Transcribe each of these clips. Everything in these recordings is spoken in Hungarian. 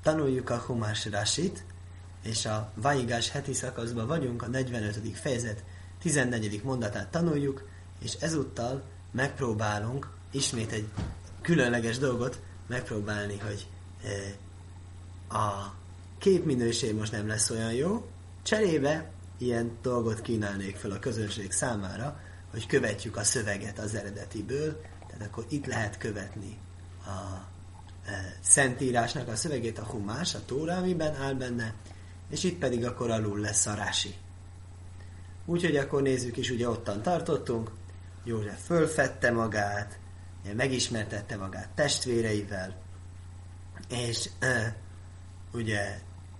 tanuljuk a Humás Rasit, és a Vajigás heti szakaszban vagyunk, a 45. fejezet 14. mondatát tanuljuk, és ezúttal megpróbálunk ismét egy különleges dolgot megpróbálni, hogy a képminőség most nem lesz olyan jó, cserébe ilyen dolgot kínálnék fel a közönség számára, hogy követjük a szöveget az eredetiből, tehát akkor itt lehet követni a Szentírásnak a szövegét, a Humás, a Tóra, amiben áll benne, és itt pedig akkor alul lesz a Rási. Úgyhogy akkor nézzük is, ugye ottan tartottunk, József fölfedte magát, megismertette magát testvéreivel, és ugye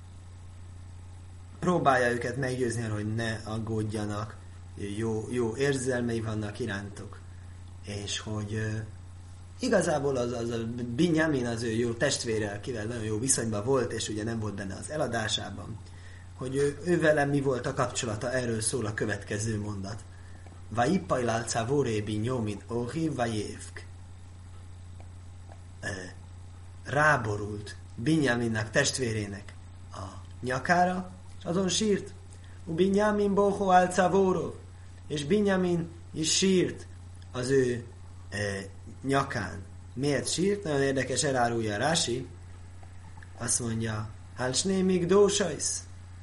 próbálja őket meggyőzni, hogy ne aggódjanak, jó érzelmei vannak irántuk, és hogy igazából az a Binyamin, az ő jó testvére, akivel nagyon jó viszonyban volt, és ugye nem volt benne az eladásában, hogy ő velem mi volt a kapcsolata, erről szól a következő mondat. Vaippajlál cavóré Binyamin ohi vajévk. Ráborult Binyaminnak, testvérének a nyakára, és azon sírt. Binyamin boho al cavórov. És Binyamin is sírt az ő nyakán. Miért sírt? Nagyon érdekes, elárulja a Rási. Azt mondja, Hálsnémig dósajsz.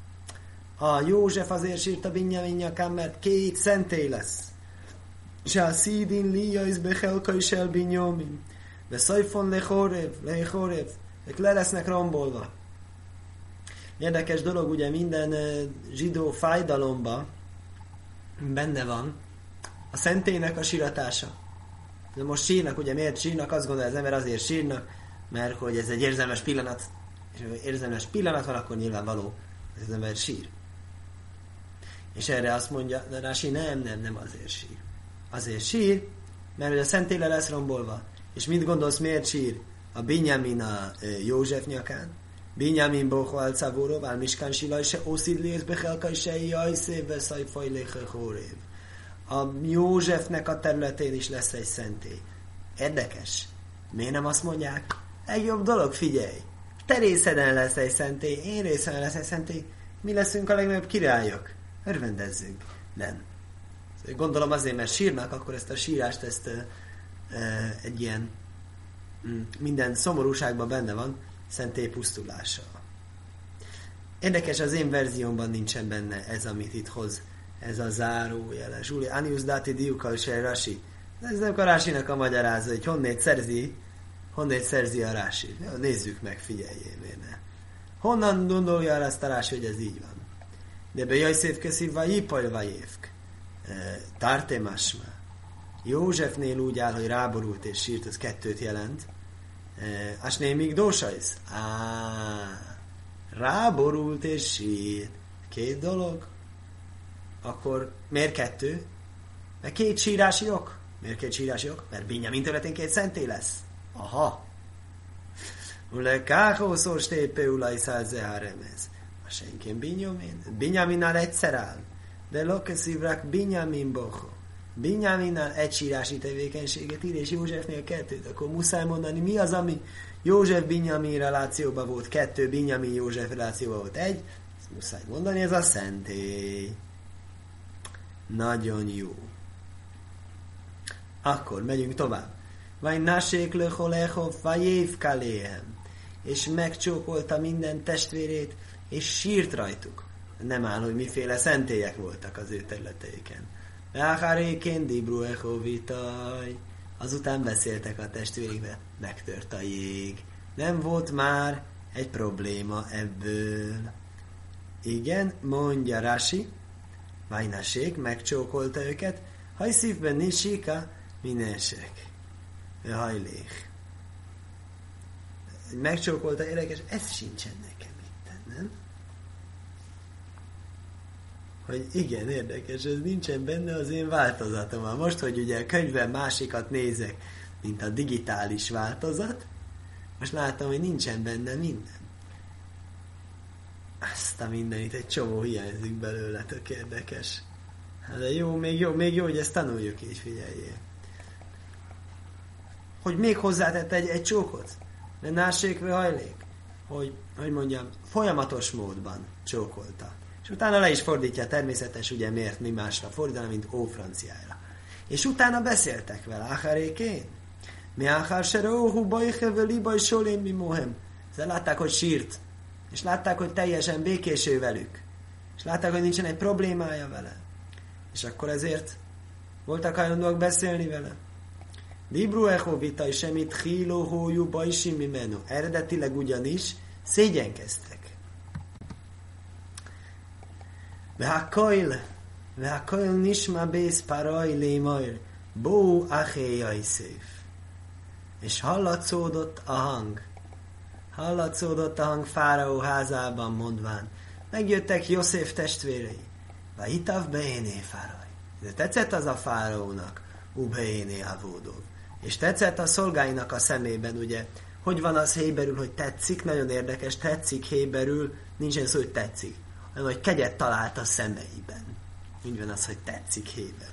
A József azért sírt a Binyamin nyakán, mert 2 szentély lesz. Se a szídin líjajsz bechelka is el Binyamin. De szajfon lechorev. Ők le lesznek rombolva. Érdekes dolog, ugye minden zsidó fájdalomba benne van a szentélynek a síratása. De most sírnak, ugye miért sírnak? Azt gondolja az ember, azért sírnak, mert hogy ez egy érzelmes pillanat, és ha érzelmes pillanat van, akkor nyilvánvaló, hogy az ember sír. És erre azt mondja, de Rási nem azért sír. Azért sír, mert hogy a szentély le lesz rombolva. És mit gondolsz, miért sír a Binyamin a József nyakán? Binyamin boho al cavórov, al miskán silaj se oszidlész bechelkai se jajszévve szajfaj lechechorév. A Józsefnek a területén is lesz egy szentély. Érdekes. Miért nem azt mondják? Legjobb dolog, figyelj! Te részeden lesz egy szentély, én részeden lesz egy szentély, mi leszünk a legnagyobb királyok. Örvendezzünk. Nem. Gondolom azért, mert sírnak, akkor ezt a sírást, egy ilyen minden szomorúságban benne van, szentély pusztulása. Érdekes, az én verziómban nincsen benne ez, amit itt hoz. Ez a zárójeles. Uli, Anius dati diukal se Rási. Ez nem a Rásinak a magyarázat, hogy honnét szerzi a Rási. Nézzük meg, figyeljél, miért ne. Honnan gondolja el azt a Rási, hogy ez így van? De be jajszév köszívva jipaj vajévk. Tárté másma. Józsefnél úgy áll, hogy ráborult és sírt, az 2 jelent. Asnémig dósajsz. Ráborult és sírt. 2 dolog. Akkor miért 2? Mert 2 sírási ok. Miért 2 sírási ok? Mert Binyamin területén 2 szentély lesz. Aha. Ule káhószor stépő ulajszál zeháremez. A senként Binyaminnál egyszer áll. De lokeszívrak Binyamin boho. Binyaminnál egy sírási tevékenységet ír, és Józsefnél 2. Akkor muszáj mondani, mi az, ami József-Binyamin relációban volt 2, Binyamin-József relációban volt 1. Ezt muszáj mondani, ez a szentély. Nagyon jó. Akkor megyünk tovább. Vaj nasék löholechov vajév kaléhem. És megcsókolta minden testvérét, és sírt rajtuk. Nem áll, hogy miféle szentélyek voltak az ő területeiken. Ráhárékén dibru echovitaj. Azután beszéltek a testvérekbe. Megtört a jég. Nem volt már egy probléma ebből. Igen, mondja Rási. Vajnasék megcsókolta őket, hajszívben nisika, minesek. Hajlék. Megcsókolta, érdekes, ez sincsen nekem itt, nem? Hogy igen, érdekes, ez nincsen benne az én változatom. Most, hogy ugye a könyvben másikat nézek, mint a digitális változat, most látom, hogy nincsen benne minden. Azt a mindenit, egy csomó hiányzik belőle, tök érdekes. De jó, még jó, hogy ezt tanuljuk így, figyeljél. Hogy még hozzátett egy csókot? Mert násékve hajlék. hogy mondjam, folyamatos módban csókolta. És utána le is fordítja, természetes, ugye miért mi másra fordítani, mint ófranciára. És utána beszéltek vele, Acharékén. Mi Achar Seróhu Bajhe Libaj Solém mi Mohem. Ezzel látták, hogy sírt. És látták, hogy teljesen békés ő velük. És látták, hogy nincsen egy problémája vele. És akkor ezért voltak hajlandóak beszélni vele. Dibru echo vita is semmit híló hójú bajsim mimenu. Eredetileg ugyanis szégyenkeztek. Vehakoil nisma bész paraj lémajr. Bó achéjai széf. És hallatszódott a hang. Hallatszódott a hang Fáraó házában mondván. Megjöttek József testvérei. Vahitav beéné Fáraj. De tetszett az a Fáraónak. Ubééné avódov. És tetszett a szolgáinak a szemében, ugye. Hogy van az héberül, hogy tetszik? Nagyon érdekes. Tetszik héberül. Nincsen szó, hogy tetszik. Hanem, hogy kegyet talált a szemeiben. Úgy van az, hogy tetszik héberül.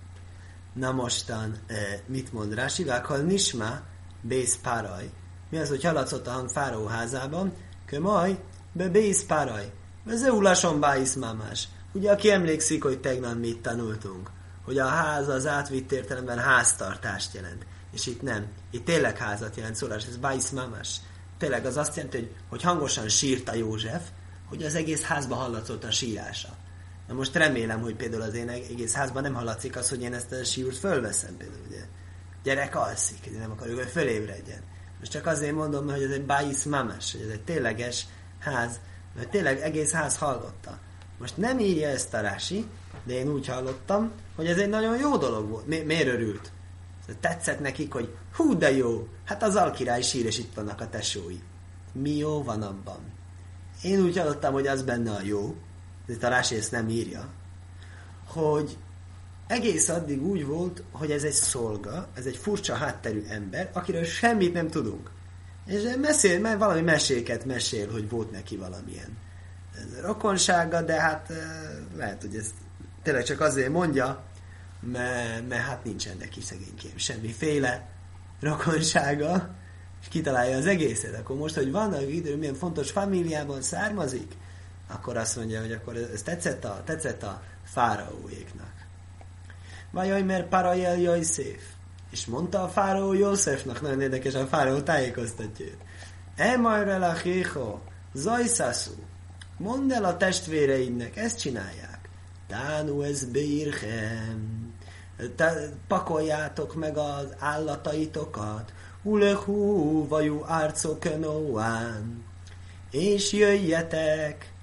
Na mostan, mit mond Rási? Vákkal nisma bész páraj. Mi az, hogy hallatszott a hang Fáraó házában? Kömaj, be bész páraj. Vezeuláson báisz mámás. Ugye, aki emlékszik, hogy tegnap mit tanultunk? Hogy a ház az átvitt értelemben háztartást jelent. És itt nem. Itt tényleg házat jelent szólás. Ez báisz mámás. Tényleg az azt jelenti, hogy hangosan sírt a József, hogy az egész házban hallatszott a sírása. Na most remélem, hogy például az én egész házban nem hallatszik az, hogy én ezt a sírt fölveszem például, ugye. Gyerek alszik, én nem akarjuk, hogy fölébredjen. Most csak azért mondom, hogy ez egy báisz mamas, hogy ez egy tényleges ház, mert tényleg egész ház hallotta. Most nem írja ezt a Rási, de én úgy hallottam, hogy ez egy nagyon jó dolog volt. Miért örült? Tetszett nekik, hogy hú, de jó, hát az alkirály sír, és itt vannak a tesói. Mi jó van abban? Én úgy hallottam, hogy az benne a jó, de a Rási ezt nem írja, hogy egész addig úgy volt, hogy ez egy szolga, ez egy furcsa hátterű ember, akiről semmit nem tudunk. És mert valami meséket mesél, hogy volt neki valamilyen rokonsága, de hát lehet, hogy ezt tényleg csak azért mondja, mert hát nincsen neki szegénykém semmiféle rokonsága, és kitalálja az egészet. Akkor most, hogy vannak idő, milyen fontos famíliában származik, akkor azt mondja, hogy akkor ez tetszett a fáraóéknak. Vajaj, mert parajel József. És mondta a fáraó Józsefnak, nagyon érdekes, a fáraó tájékoztatja őt. Emajre lachého, zajszaszú. Mondd el a testvéreidnek, ezt csinálják. Tánu ez beírhem. Pakoljátok meg az állataitokat. Ulehú vajú árcokenóán. És jöjjetek,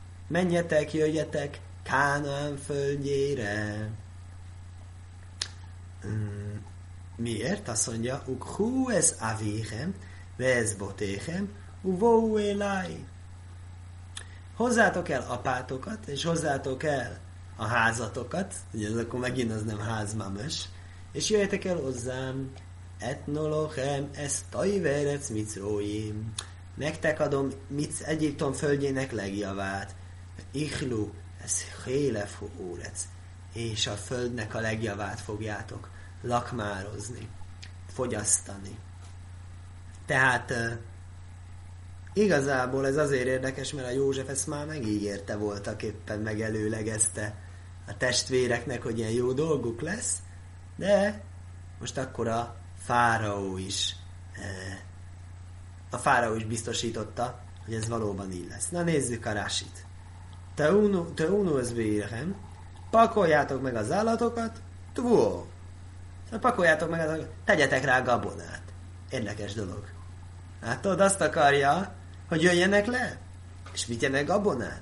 jöjjetek Kánaán földjére. Miért? Azt mondja, ukhú ez avéhem, vez botéhem, uvóu elái. Hozzátok el apátokat, és hozzátok el a házatokat, ugye ez akkor megint az nem házmames, és jöjjetek el hozzám, etnolochem, ez tajverec micróim. Nektek adom Egyiptom földjének legjavát. Ichlu, ez hélefu órec. És a földnek a legjavát fogjátok lakmározni, fogyasztani. Tehát igazából ez azért érdekes, mert a József ezt már megígérte voltak éppen, megelőlegezte a testvéreknek, hogy ilyen jó dolguk lesz, de most akkor a fáraó is biztosította, hogy ez valóban így lesz. Na nézzük a Rásit. Te unóz bérhem, pakoljátok meg az állatokat, tvó. Pakoljátok meg az állatokat, tegyetek rá gabonát. Érdekes dolog. Látod, azt akarja, hogy jöjjenek le, és vigyenek gabonát.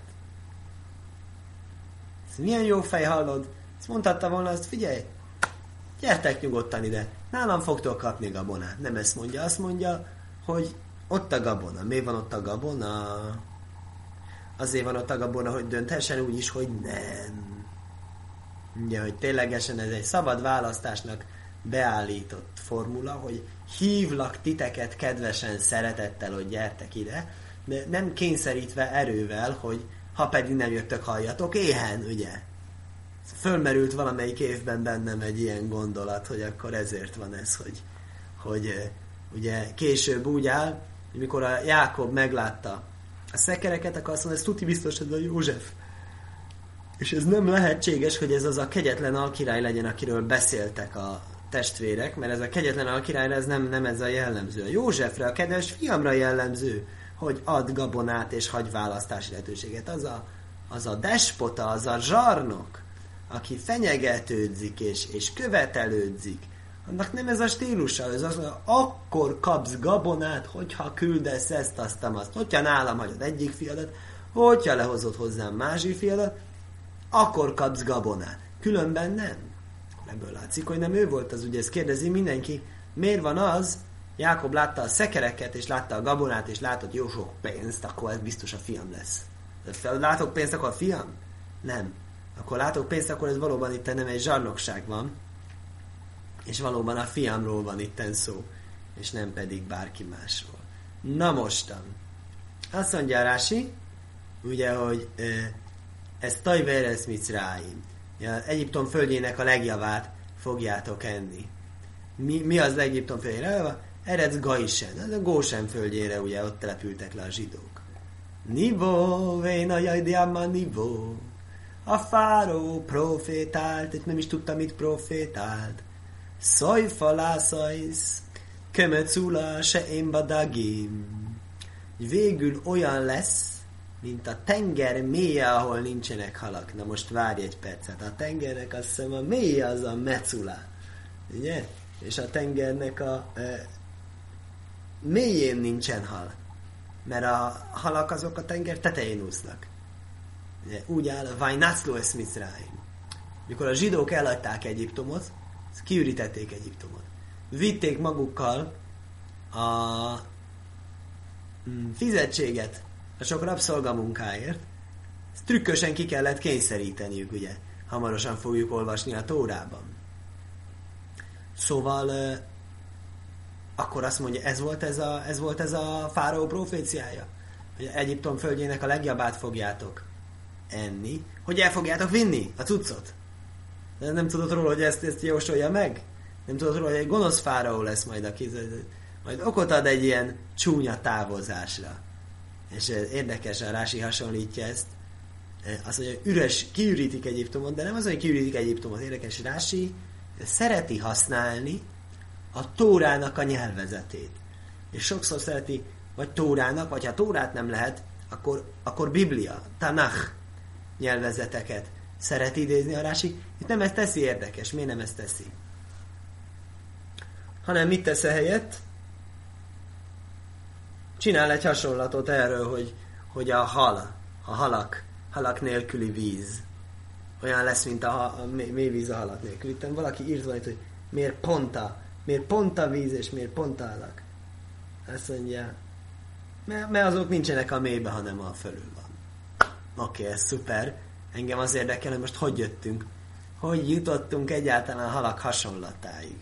Ez milyen jó fej, hallod? Ezt mondhatta volna, azt figyelj, gyertek nyugodtan ide, nálam fogtok kapni gabonát. Nem ezt mondja, azt mondja, hogy ott a gabona. Miért van ott a gabona? Azért van ott a gabona, hogy dönthessen úgy is, hogy nem. Ugye, hogy ténylegesen ez egy szabad választásnak beállított formula, hogy hívlak titeket kedvesen, szeretettel, hogy gyertek ide, de nem kényszerítve erővel, hogy ha pedig nem jöttök, halljatok éhen, ugye? Fölmerült valamelyik évben bennem egy ilyen gondolat, hogy akkor ezért van ez, hogy ugye később úgy áll, hogy mikor a Jákob meglátta a szekereket, akkor azt mondja, ez tuti biztos, ez a József. És ez nem lehetséges, hogy ez az a kegyetlen alkirály legyen, akiről beszéltek a testvérek, mert ez a kegyetlen alkirályra ez nem ez a jellemző. A Józsefre, a kedves fiamra jellemző, hogy ad gabonát és hagy választási lehetőséget. Az a despota, az a zsarnok, aki fenyegetődzik és követelődzik, annak nem ez a stílusa, ez az, hogy akkor kapsz gabonát, hogyha küldesz ezt, azt, hogyha nálam hagyod egyik fiadat, hogyha lehozod hozzám másik fiadat, akkor kapsz gabonát. Különben nem. Ebből látszik, hogy nem ő volt az, ugye ezt kérdezi mindenki, miért van az, Jákob látta a szekereket, és látta a gabonát, és látott jó sok pénzt, akkor ez biztos a fiam lesz. Látok pénzt, akkor a fiam? Nem. Akkor látok pénzt, akkor ez valóban itt nem egy zsarnokság van, és valóban a fiamról van itten szó, és nem pedig bárki másról. Na mostan. Azt mondja Rási, ugye, hogy ez Tajveres Micráim. Egyiptom földjének a legjavát fogjátok enni. Mi az Egyiptom földjére? Eredz Gaisen. Ez a Gósen földjére, ugye, ott települtek le a zsidók. Nivó, véna jajdiáma nivó. A fáró profétált, és nem is tudta, mit profétált. Szajfalászajsz, kömecula se én badagim. Végül olyan lesz, mint a tenger mélye, ahol nincsenek halak. Na most várj egy percet. A tengernek azt hiszem a mélye az a mecula. Ugye? És a tengernek a mélyén nincsen hal. Mert a halak azok a tenger tetején úsznak. Ugye? Úgy áll a Vajnászló eszmicráim. Mikor a zsidók elhagyták Egyiptomot, kiürítették Egyiptomot. Vitték magukkal a fizetséget a sok rabszolgamunkáért, ezt trükkösen ki kellett kényszeríteniük, ugye. Hamarosan fogjuk olvasni a Tórában. Szóval akkor azt mondja, ez volt ez a fáraó proféciája, hogy Egyiptom földjének a legjobbát fogjátok enni, hogy el fogjátok vinni a cuccot. De nem tudod róla, hogy ezt jósolja meg? Nem tudod róla, hogy egy gonosz fáraó lesz majd, aki majd okot ad egy ilyen csúnya távozásra. És érdekes, a Rási hasonlítja ezt. Azt mondja, hogy kiürítik Egyiptomot, de nem az, hogy kiürítik Egyiptomot. Érdekes, Rási szereti használni a Tórának a nyelvezetét. És sokszor szereti, vagy Tórának, vagy ha Tórát nem lehet, akkor Biblia, Tanach nyelvezeteket szeret idézni a Rási. Itt nem ezt teszi, érdekes. Miért nem ezt teszi? Hanem mit tesz helyett? Csinál egy hasonlatot erről, hogy a halak nélküli víz olyan lesz, mint a mély víz a halak nélkül. Itt valaki írt valamit, hogy miért pont a víz, és miért pont a halak. Azt mondja, mert azok nincsenek a mélybe, hanem a fölül van. Oké, ez szuper. Engem az érdekel, hogy most hogy jöttünk. Hogy jutottunk egyáltalán a halak hasonlatáig.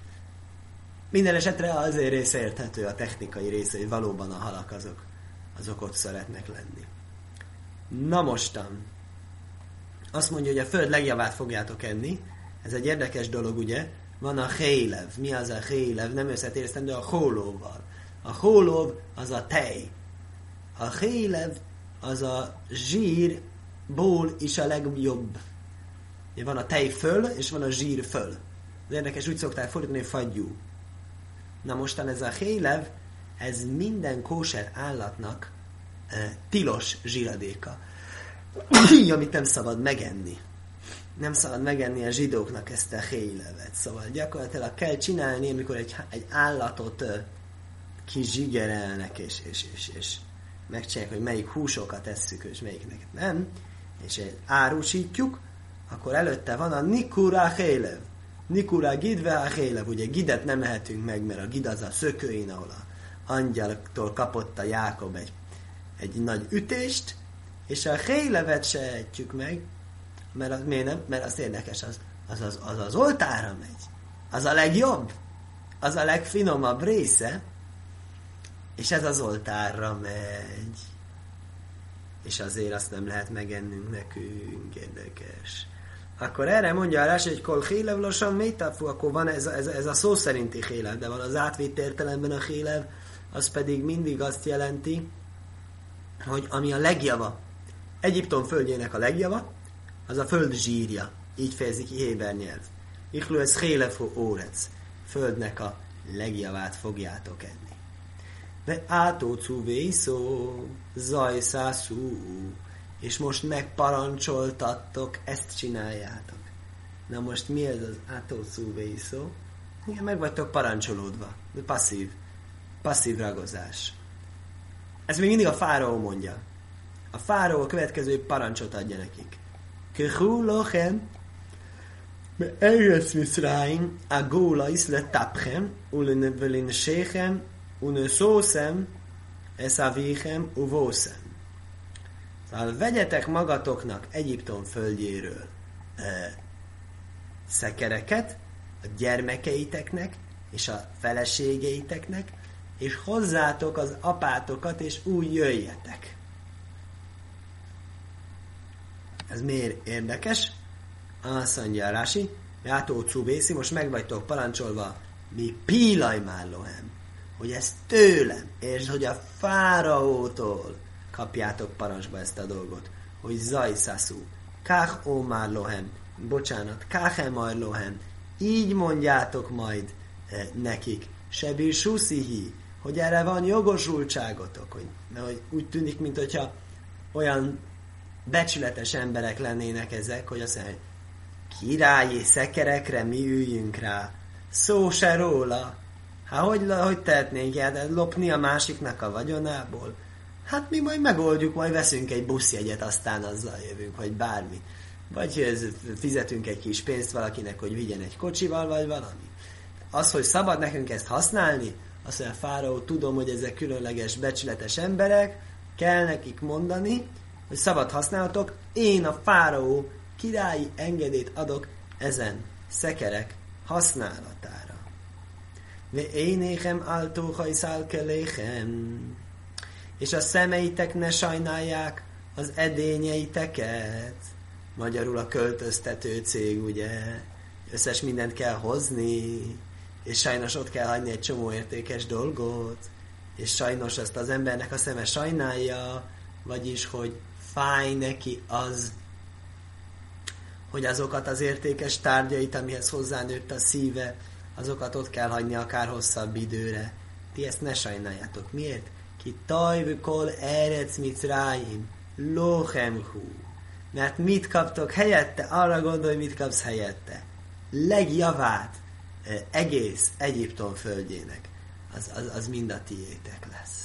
Minden esetre azért része érthető, a technikai része, hogy valóban a halak azok ott szeretnek lenni. Na mostan. Azt mondja, hogy a föld legjavát fogjátok enni. Ez egy érdekes dolog, ugye? Van a hélev. Mi az a hélev? Nem összetérztem, de a hólóval. A hólóv az a tej. A hélev az a zsírból is a legjobb. Van a tej föl, és van a zsír föl. Az érdekes, úgy szokták fordítani, hogy fagyú. Na mostan ez a hélev, ez minden kóser állatnak tilos zsíradéka. Amit nem szabad megenni. Nem szabad megenni a zsidóknak ezt a hélevet. Szóval gyakorlatilag kell csinálni, amikor egy állatot kizsigerelnek, és megcsinálják, hogy melyik húsokat esszük, és melyiknek nem, és árusítjuk, akkor előtte van a nikura hélev. Nikura gidve a hélev. Ugye gidet nem ehetünk meg, mert a gid az a szökőin, ahol a angyaltól kapott a Jákob egy nagy ütést, és a hélevet se ehetjük meg, mert miért nem? Mert az érdekes, az oltára megy. Az a legjobb. Az a legfinomabb része, és ez az oltárra megy. És azért azt nem lehet megennünk nekünk. Érdekes. Akkor erre mondja a Rási, hogy kol hélev lassan métafú, akkor van ez a szó szerinti hélev, de van az átvitt értelemben a hélev, az pedig mindig azt jelenti, hogy ami a legjava, Egyiptom földjének a legjava, az a föld zsírja. Így fejezik ki héber nyelv. Ichlu ez chélefo órec. Földnek a legjavát fogjátok enni. De átócú vészó, zajszászú, és most megparancsoltattok, ezt csináljátok. Na most mi ez az átócú vészó? Igen, meg vagytok parancsolódva. De passzív ragozás. Ez még mindig a fáraó mondja. A fáraó a következő parancsot adja nekik. Kechú lochem, me eretz Mitzrayim, a góla is letapchem, ulen séchem, unöszószem, eszavichem, uvószem. Szóval vegyetek magatoknak Egyiptom földjéről szekereket, a gyermekeiteknek és a feleségeiteknek, és hozzátok az apátokat, és úgy jöjjetek. Ez miért érdekes? Azt mondja Rási, Játó Cubészi, most meg vagytok parancsolva, mi pílajmállóhem, hogy ez tőlem, és hogy a fáraótól kapjátok parancsba ezt a dolgot, hogy zajszaszú, kách ómárlóhem, bocsánat, káchemarlóhem, így mondjátok majd nekik, sebír suszihi, hogy erre van jogosultságotok, hogy úgy tűnik, mint hogyha olyan becsületes emberek lennének ezek, hogy azt mondja, hogy királyi szekerekre mi üljünk rá, szó se róla. Hát hogy tehetnénk el, lopni a másiknak a vagyonából? Hát mi majd megoldjuk, majd veszünk egy buszjegyet, aztán azzal jövünk, vagy bármi. Vagy fizetünk egy kis pénzt valakinek, hogy vigyen egy kocsival, vagy valami. Az, hogy szabad nekünk ezt használni, azt mondja a fáraó, tudom, hogy ezek különleges, becsületes emberek, kell nekik mondani, hogy szabad használhatok, én a fáraó királyi engedélyt adok ezen szekerek használatára. Ve énéhem áltóhaj szálkeléhem, és a szemeitek ne sajnálják az edényeiteket. Magyarul a költöztető cég, ugye, összes mindent kell hozni, és sajnos ott kell hagyni egy csomó értékes dolgot, és sajnos ezt az embernek a szeme sajnálja, vagyis, hogy fáj neki az, hogy azokat az értékes tárgyait, amihez hozzánőtt a szíve, azokat ott kell hagyni akár hosszabb időre. Ti ezt ne sajnáljátok. Miért? Ki tajvű kol eretz Mitzrayim, lochemhu. Mert mit kaptok helyette? Arra gondolj, mit kapsz helyette. Legjavát egész Egyiptom földjének. Az mind a tiétek lesz.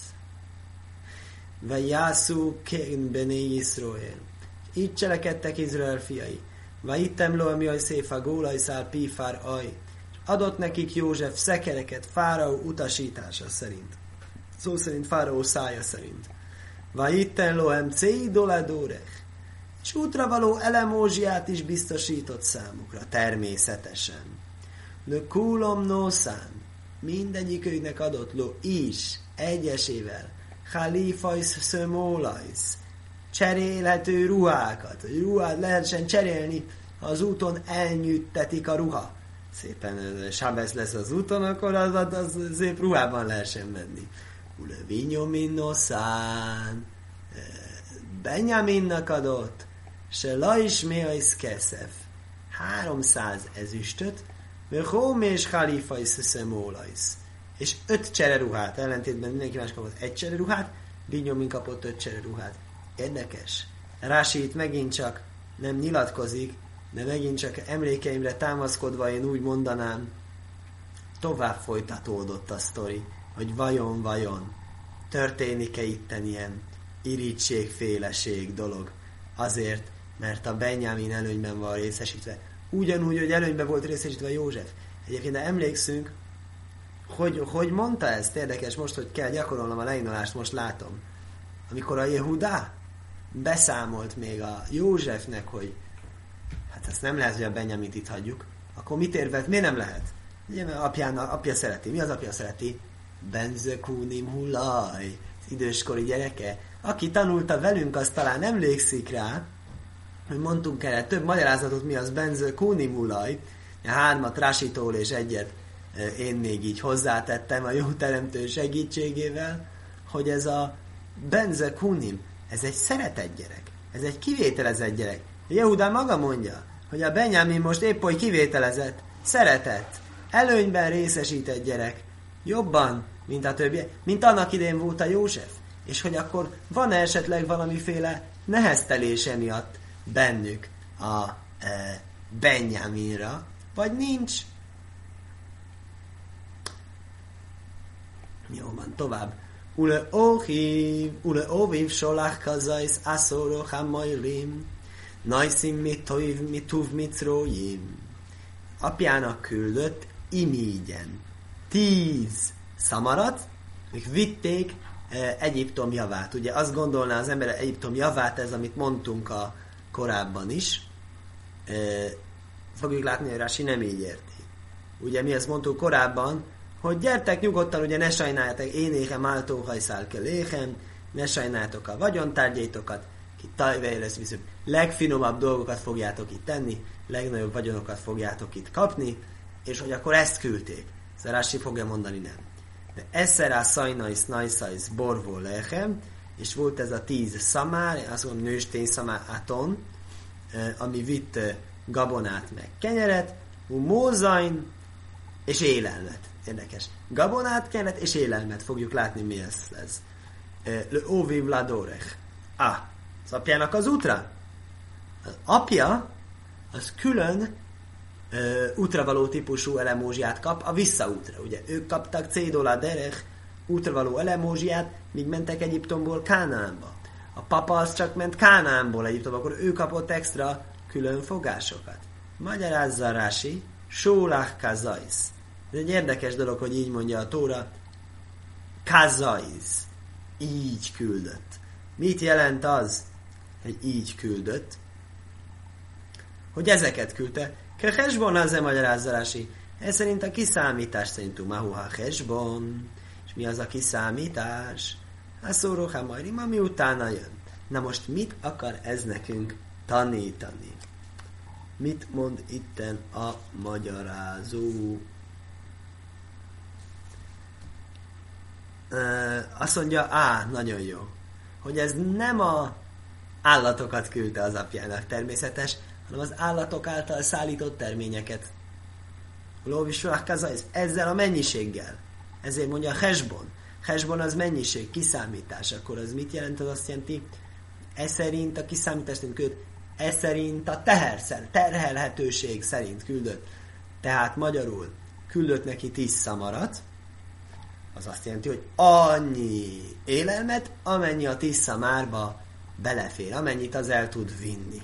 Vajászú kén bené Yisroel. Így cselekedtek Izrael fiai. Vajittem lo ami aj széfa gólajszál pífár aj. Adott nekik József szekereket fáraó utasítása szerint. Szó szerint fáraó szája szerint. Vajittem lo em céi doladórech. És útra való elemózsiát is biztosított számukra, természetesen. De kúlom nószán, mindegyikőknek adott ló is, egyesével, halifajsz szömólajsz, cserélhető ruhákat, ruhát lehessen cserélni, ha az úton elnyűttetik a ruha. Szépen sábesz lesz az úton, akkor az szép ruhában lehessen menni. Ule vinyomin nószán, Benjaminnak adott, se lajs méajsz keszef, 300 ezüstöt, mert hóm és halifajsz szemólajsz, és 5 csereruhát, ellentétben mindenki más kapott 1 csereruhát, Binyomin kapott 5 csereruhát. Érdekes. Rási itt megint csak nem nyilatkozik, de megint csak emlékeimre támaszkodva én úgy mondanám, tovább folytatódott a sztori, hogy vajon történik-e itten ilyen irítségféleség dolog. Azért, mert a Benjamin előnyben van részesítve. Ugyanúgy, hogy előnyben volt részesítve József. Egyébként, de emlékszünk, hogy mondta ezt? Érdekes, most, hogy kell gyakorolnom a leínolást, most látom. Amikor a Jehudá beszámolt még a Józsefnek, hogy hát ezt nem lehet, hogy a Benjamint itt hagyjuk, akkor mit érvelt? Miért nem lehet? Ugye, mert apja szereti. Mi az apja szereti? Benzekúnim hullaj. Az időskori gyereke. Aki tanulta velünk, az talán emlékszik rá, hogy mondtunk erre több magyarázatot, mi az Benzekúnim hullaj. 3 Rásitól és 1 én még így hozzátettem a jó teremtő segítségével, hogy ez a benze kunim. Ez egy szeretett gyerek. Ez egy kivételezett gyerek. Jehudá maga mondja, hogy a Benjamin most épp hogy kivételezett, szeretett, előnyben részesített gyerek. Jobban, mint a többi, mint annak idején volt a József. És hogy akkor van esetleg valamiféle neheztelése miatt bennük a Benjaminra, vagy nincs. Jó van, tovább. Ule óviv solach kazajsz aszoro hamajrim najszim mituv mitzrójim. Apjának küldött imígyen 10 szamarat, ők vitték Egyiptom javát. Ugye azt gondolná az ember, Egyiptom javát, ez amit mondtunk a korábban is. Fogjuk látni, hogy Rási nem így érti. Ugye mi ezt mondtuk korábban, hogy gyertek nyugodtan, ugye ne sajnáljátok, énéhem áltó hajszál kell éhem, ne sajnáljátok a vagyontárgyaitokat, ki tajvej lesz viszont legfinomabb dolgokat fogjátok itt tenni, legnagyobb vagyonokat fogjátok itt kapni, és hogy akkor ezt küldték. Szóval Rási fogja mondani, nem. De eszerá szajnajsz, najszajsz, borvó lechem, és volt ez a 10 szamár, azt mondom, nőstény szamár aton, ami vitt gabonát meg kenyeret, mózain és élelmet. Érdekes. Gabonát, kenyeret és élelmet fogjuk látni, mi ez lesz. Le óviv ladorech. Az apjának az útra? Az apja az külön útravaló típusú elemózsiát kap a visszaútra. Ugye ők kaptak cédola derech útravaló elemózsiát, míg mentek Egyiptomból Kánaánba. A papa az csak ment Kánaánból Egyiptomba, akkor ő kapott extra külön fogásokat. Magyarázza Rási, sólach kazajsz. Ez egy érdekes dolog, hogy így mondja a Tóra. Kazajsz. Így küldött. Mit jelent az, hogy így küldött? Hogy ezeket küldte. Kehesbon az-e magyarázza Rási. Ez szerint a kiszámítás szerint mahuha hesbon. És mi az a kiszámítás? Aszóroha majrim, ami utána jön. Na most mit akar ez nekünk tanítani? Mit mond itten a magyarázó? Azt mondja, nagyon jó, hogy ez nem a állatokat küldte az apjának természetes, hanem az állatok által szállított terményeket. Ezzel a mennyiséggel. Ezért mondja hesbon. Hesbon az mennyiség, kiszámítás. Akkor az mit jelent? Az azt jelenti, ez szerint a kiszámítás nem küld, ez szerint a terhelhetőség szerint küldött. Tehát magyarul küldött neki 10 szamarat, az azt jelenti, hogy annyi élelmet, amennyi a 10 szamárba belefér, amennyit az el tud vinni.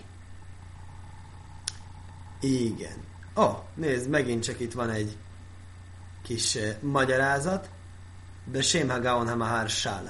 Igen. Nézd, megint csak itt van egy kis magyarázat. Besém ha gaon ha mahár sál.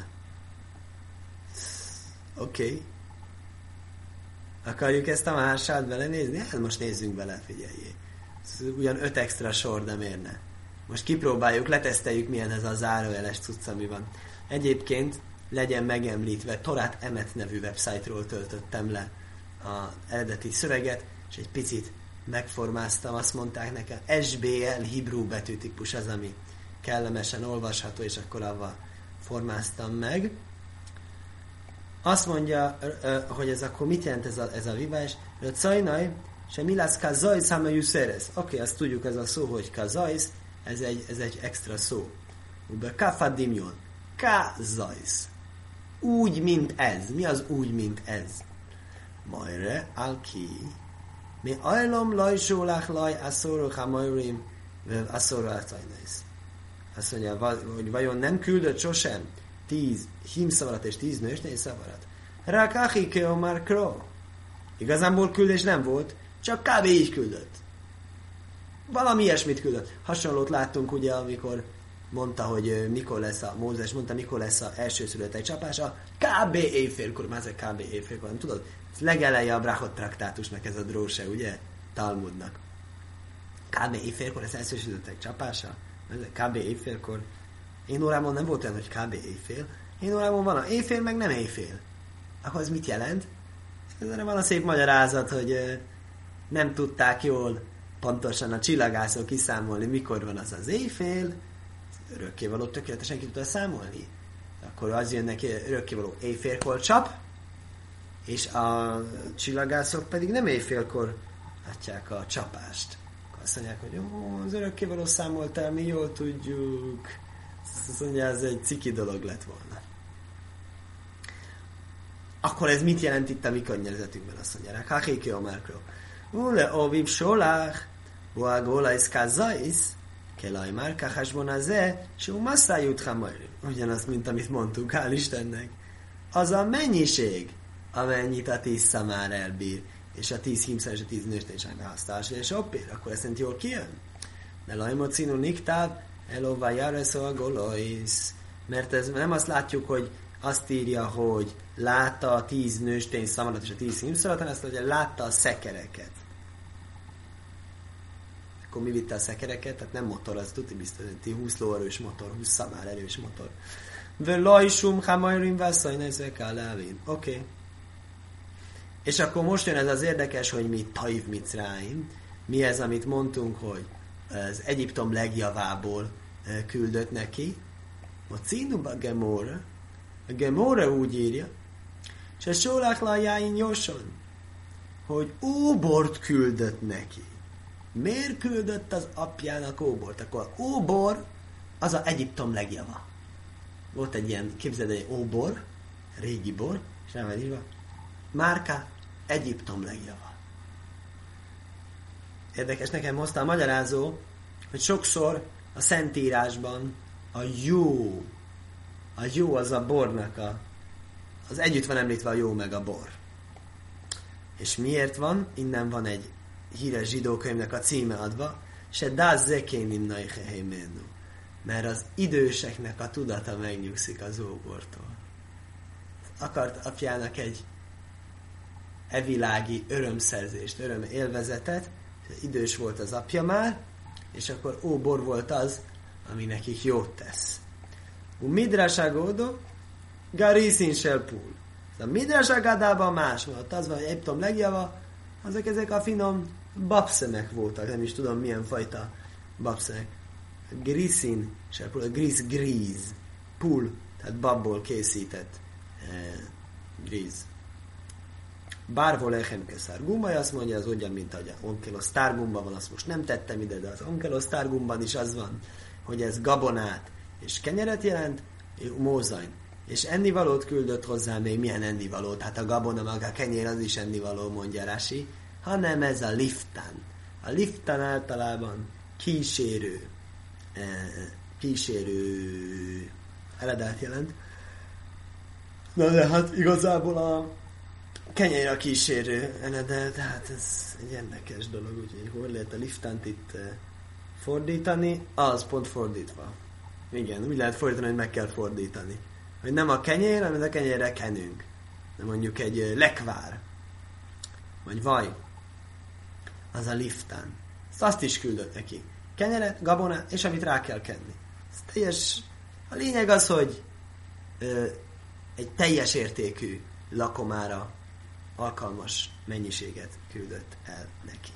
Oké. Akarjuk ezt a mahár sált belenézni? Hát most nézzünk bele, figyeljél. Ugyan 5 extra sor, de miért ne? Most kipróbáljuk, leteszteljük, milyen ez a zárójeles cucc, ami van. Egyébként legyen megemlítve, Torát Emet nevű website-ról töltöttem le az eredeti szöveget, és egy picit megformáztam, azt mondták nekem, SBL Hebrew betűtípus az, ami kellemesen olvasható, és akkor avval formáztam meg. Azt mondja, hogy ez akkor mit jelent ez a vivás? Cajnaj, se mi lesz kazajsz, ha juszerez. Oké, azt tudjuk, ez a szó, hogy kazajsz, ez egy extra szó. Ube kafadimjon. Kazajsz. Úgy, mint ez. Mi az úgy, mint ez? Majre alki. Mi ajlom lajsólák laj asszorok ha majrim asszorok acajnaisz. Azt mondja, hogy vajon nem küldött sosem 10 hímszavarat és 10 nőstény szavarat? Rákáhi keomár kró. Igazából küldés nem volt, csak kb. Így küldött. Valami ilyesmit küldött. Hasonlót láttunk ugye, amikor mondta, hogy mikor lesz Mózes mondta, mikor lesz az elsőszülöttek csapása. Kb. Éjfélkor, már ezek kb. Éjfélkor, nem tudod? Ez legeleje a Brachot traktátusnak ez a dróse, ugye? Talmudnak. Kb. Éjfélkor lesz elsőszülöttek csapása? Kb. Éjfélkor. Én órámon nem volt olyan, hogy kb. Éjfél. Én órámon van a éjfél, meg nem éjfél. Akkor ez mit jelent? Ezzel van a szép magyarázat, hogy nem tudták jól pontosan a csillagászok kiszámolni, mikor van az éjfél. Örökkévaló tökéletesen ki tudta számolni. akkor az jön neki örökkévaló éjfélkor csap, és a csillagászok pedig nem éjfélkor látják a csapást. Akkor azt mondják, hogy az örökkévaló számolt el, mi jól tudjuk. Azt mondja, ez egy ciki dolog lett volna. Akkor ez mit jelent itt a mi környezetünkben? Azt mondják, hakéki omárkról. Ule ovim solach, uagóla iszkázaisz, kelaj már kahásbon azé, és umasszájút hamajri. Ugyanaz, mint amit mondtunk, hál' Istennek. Az a mennyiség, amennyit a 10 szamár elbír, és a 10 hímszer és a 10 nőstényság hasztálásra és oppér, akkor ez szerint jól kijön. De lajmocinu niktáv, elová járeszó a goloisz. Mert ez nem azt látjuk, hogy azt írja, hogy látta a 10 nőstény szamarat és a 10 hímszarat, hanem azt mondja, hogy látta a szekereket. Akkor mi vitte a szekereket? Tehát nem motor, az tuti biztos, hogy 20 lóerős motor, 20 szamár erős motor. Völajsum hamajrim vasszajnezek állávén. Oké. És akkor most jön ez az érdekes, hogy mi Taiv Micráim. Mi ez, amit mondtunk, hogy az Egyiptom legjavából küldött neki. A Cinuba Gemóra. A Gemóra úgy írja, és a Sólachlájáin Joson, hogy óbort küldött neki. Miért küldött az apjának óbort? Akkor óbor az a Egyiptom legjava. Volt egy ilyen, képzeld egy óbor, régi bor, és nem van írva, márka Egyiptom legjava. Érdekes, nekem hozta a magyarázó, hogy sokszor a Szentírásban a jó az a bornak az együtt van említve a jó meg a bor. És miért van? Innen van egy híres zsidókönyvnek a címe adva, se dáz zekénim naihehéménu. Mert az időseknek a tudata megnyugszik az óbortól. Akart apjának egy evilági örömszerzést, örömélvezetet, idős volt az apja már, és akkor óbor volt az, ami nekik jót tesz. Midraságódó, garishin selpul. A midraságádában más volt, az van, hogy Egyiptom legjava, ezek a finom babszemek voltak, nem is tudom milyen fajta babszemek. Grisin, selpul, a gríz, pul, tehát babból készített gríz. Bárhol lechem szárgumba, azt mondja, az ugyan, mint ahogy a onkelos tárgumban van, azt most nem tettem ide, de az onkelos tárgumban is az van, hogy ez gabonát és kenyeret jelent, mózajn. És ennivalót küldött hozzá, még milyen ennivalót? Hát a gabona, maga a kenyér, az is ennivaló, mondja Rási, hanem ez a liftán. A liftán általában kísérő eredet jelent. Na de hát igazából a kenyér a kísérő eredet, hát ez egy érdekes dolog, úgyhogy hol lehet a liftánt itt fordítani? Az pont fordítva. Igen, úgy lehet fordítani, hogy meg kell fordítani. Hogy nem a kenyér, hanem a kenyérre kenünk. De mondjuk egy lekvár, vagy vaj, az a liftán. Azt is küldött neki. Kenyeret, gabonát, és amit rá kell kenni. Ez teljes. A lényeg az, hogy egy teljes értékű lakomára alkalmas mennyiséget küldött el neki.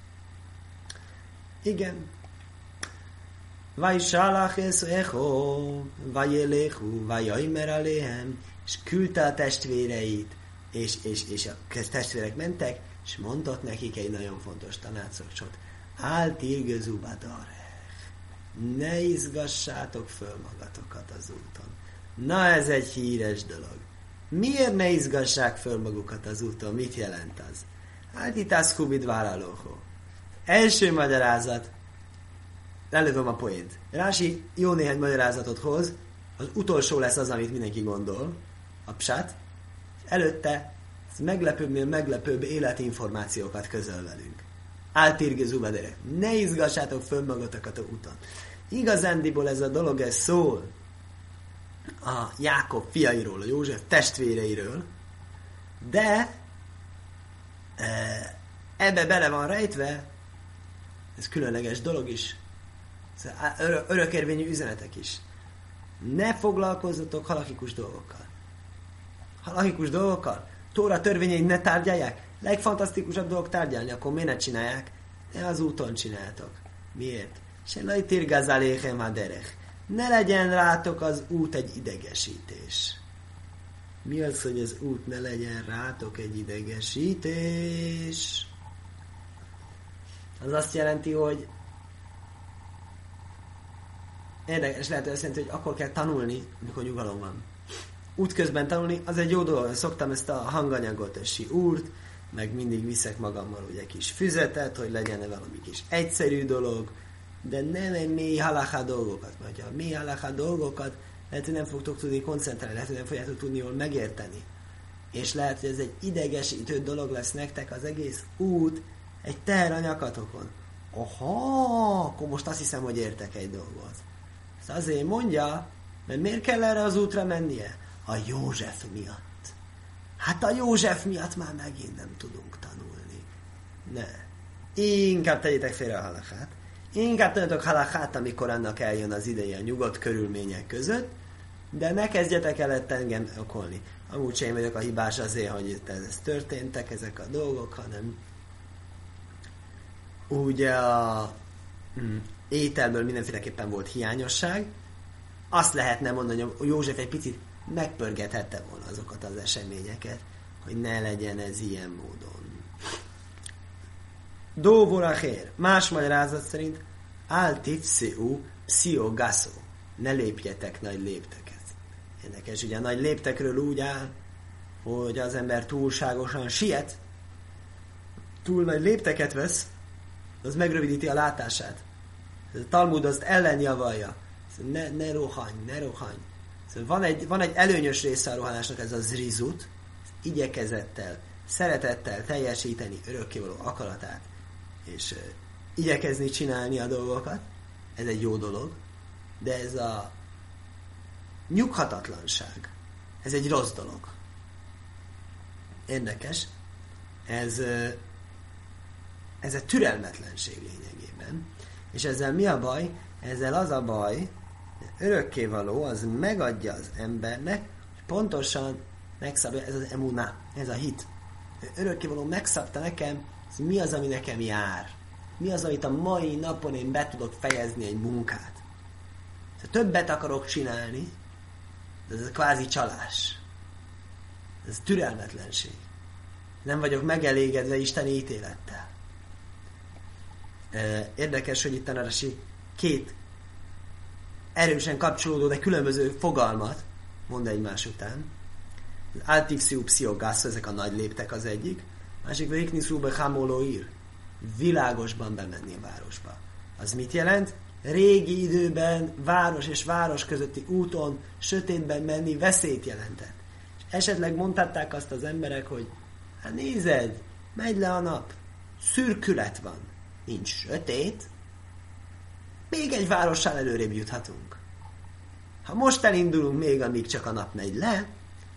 Igen. Vajsalach es echo, vajelechu, vajaimer aléhem, és küldte a testvéreit, és a testvérek mentek, és mondott nekik egy nagyon fontos tanácsot. Áltirgözubadare. Ne izgassátok föl magatokat az úton. Na, ez egy híres dolog. Miért ne izgassák föl magukat az úton? Mit jelent az? Áltitászkubid vállalóhó. Első magyarázat. Előadom a poént. Rási jó néhány magyarázatot hoz, az utolsó lesz az, amit mindenki gondol, a psát. Előtte meglepőbbnél meglepőbb életinformációkat közöl velünk. Áltirgezubadere. Ne izgassátok föl magatokat a úton. Igazándiból ez a dolog, ez szól a Jákob fiairól, a József testvéreiről, de ebbe bele van rejtve, ez különleges dolog is, örökérvényű üzenetek is. Ne foglalkozzatok halachikus dolgokkal. Halachikus dolgokkal? Tóra törvényeit ne tárgyalják? Legfantasztikusabb dolog tárgyalni, akkor miért ne csinálják? Ne az úton csináltok. Miért? Se lajtirgázáléhem a derech. ne legyen rátok az út egy idegesítés. Mi az, hogy az út ne legyen rátok egy idegesítés? Az azt jelenti, hogy érdekes, lehet, hogy azt jelenti, hogy akkor kell tanulni, amikor nyugalom van. Útközben tanulni, az egy jó dolog. Szoktam ezt a hanganyagot, a siúrt, meg mindig viszek magammal ugye kis füzetet, hogy legyen valami kis egyszerű dolog, de nem egy mély halakha dolgokat. Mert ha mély halakha dolgokat, lehet, hogy nem fogtok tudni koncentrálni, lehet, hogy nem fogjátok tudni jól megérteni. És lehet, hogy ez egy idegesítő dolog lesz nektek az egész út, egy teher a nyakatokon. Aha, akkor most azt hiszem, hogy értek egy dolgot. Ezt azért mondja, mert miért kell erre az útra mennie? A József miatt. Hát a József miatt már megint nem tudunk tanulni. Ne. Inkább tegyétek félre a halakát. Inkább tanuljatok halakát, amikor annak eljön az ideje a nyugodt körülmények között, de ne kezdjetek el engem okolni. Amúgy sem vagyok a hibás azért, hogy ez történtek, ezek a dolgok, hanem ugye a ételből mindenféleképpen volt hiányosság. Azt lehetne mondani, hogy József egy picit megpörgethette volna azokat az eseményeket, hogy ne legyen ez ilyen módon. Dóvorachér. Más magyarázat szerint Altifszeu psziogaszó. Ne lépjetek nagy lépteket. Érdekes, ugye a nagy léptekről úgy áll, hogy az ember túlságosan siet, túl nagy lépteket vesz, az megrövidíti a látását. A Talmud azt ellenjavalja. Ne rohanj, ne rohanj. Szóval van egy előnyös része a rohanásnak, ez a zrizut, igyekezettel, szeretettel teljesíteni örökkévaló akaratát, és igyekezni csinálni a dolgokat. Ez egy jó dolog, de ez a nyughatatlanság, ez egy rossz dolog. Érdekes, ez a türelmetlenség lényegében. És ezzel mi a baj? Ezzel az a baj, örökkévaló az megadja az embernek, hogy pontosan megszabja, ez az emuná, ez a hit. Örökkévaló megszabta nekem, hogy mi az, ami nekem jár. Mi az, amit a mai napon én be tudok fejezni egy munkát. Többet akarok csinálni, de ez kvázi csalás. Ez türelmetlenség. Nem vagyok megelégedve Isteni ítélettel. Érdekes, hogy itt a Rasi két erősen kapcsolódó, de különböző fogalmat mond egymás után. Altifszeu psziogaszó, ezek a nagy léptek az egyik. Másik, vehikniszúbe hamolóír. Világosban bemenni a városba. Az mit jelent? Régi időben város és város közötti úton sötétben menni veszélyt jelentett. És esetleg mondhatták azt az emberek, hogy hát nézed, megy le a nap, szürkület van, nincs sötét, még egy várossal előrébb juthatunk. Ha most elindulunk még, amíg csak a nap megy le,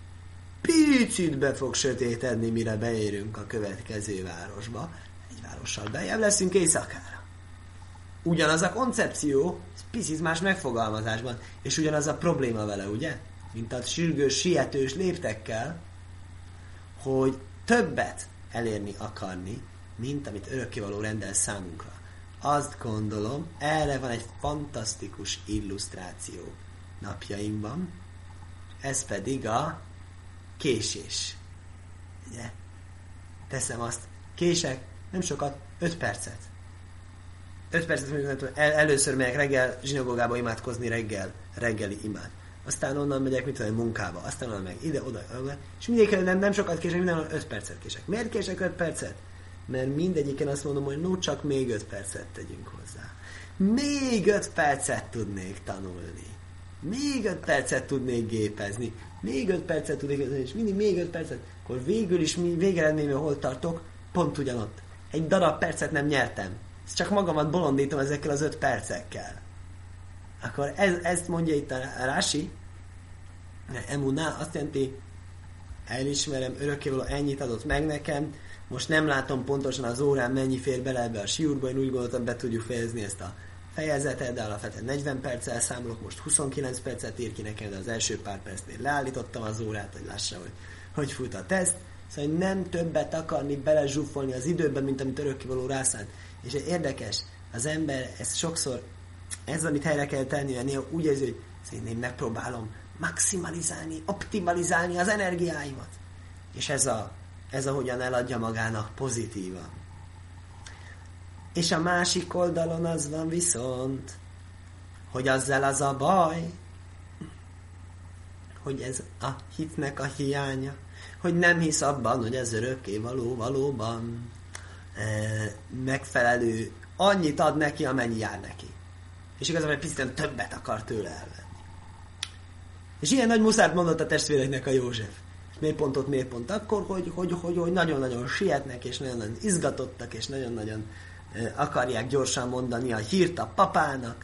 picit be fog sötétedni, mire beérünk a következő városba. Egy várossal bejebb leszünk éjszakára. Ugyanaz a koncepció, picit más megfogalmazásban, és ugyanaz a probléma vele, ugye? Mint a sürgős, sietős léptekkel, hogy többet elérni akarni, mint amit örökkévaló rendel számunkra. Azt gondolom, erre van egy fantasztikus illusztráció napjainkban, ez pedig a késés. Ugye? Teszem azt, kések, nem sokat, 5 percet. 5 percet mondjuk, először megyek reggel zsinagógába imádkozni reggeli imád. Aztán onnan megyek, mit tudom, munkába. Aztán onnan meg ide, oda, és mindig nem sokat kések, mindenhol 5 percet kések. Miért kések 5 percet? Mert mindegyiken azt mondom, hogy no, csak még 5 percet tegyünk hozzá. Még 5 percet tudnék tanulni. Még 5 percet tudnék gépezni. Még 5 percet tudnék gépezni, és mindig még 5 percet. Akkor végül is végeredményben hol tartok? Pont ugyanott. Egy darab percet nem nyertem. Csak magamat bolondítom ezekkel az 5 percekkel. Akkor ezt mondja itt a Rashi. Emuná azt jelenti, elismerem, örökkévaló ennyit adott meg nekem, most nem látom pontosan az órán mennyi fér bele ebbe a siúrba, én úgy gondoltam, be tudjuk fejezni ezt a fejezetet, de alapvetően 40 perccel számolok, most 29 percet ír ki nekem, de az első pár percnél leállítottam az órát, hogy lássa, hogy fut a teszt. Szóval nem többet akarni belezsúfolni az időben, mint amit örökkévaló rászánt. És érdekes, az ember ezt sokszor Ez, amit helyre kell tenni, néha úgy érzi, hogy én megpróbálom maximalizálni, optimalizálni az energiáimat. És ez ahogyan eladja magának pozitívan. És a másik oldalon az van viszont, hogy azzal az a baj, hogy ez a hitnek a hiánya, hogy nem hisz abban, hogy ez örökké valóban megfelelő, annyit ad neki, amennyi jár neki. És igazából egy picit többet akar tőle elvenni. És ilyen nagy muszárt mondott a testvéreknek a József. Miért pont akkor, hogy nagyon-nagyon sietnek, és nagyon-nagyon izgatottak, és nagyon-nagyon akarják gyorsan mondani a hírt a papának,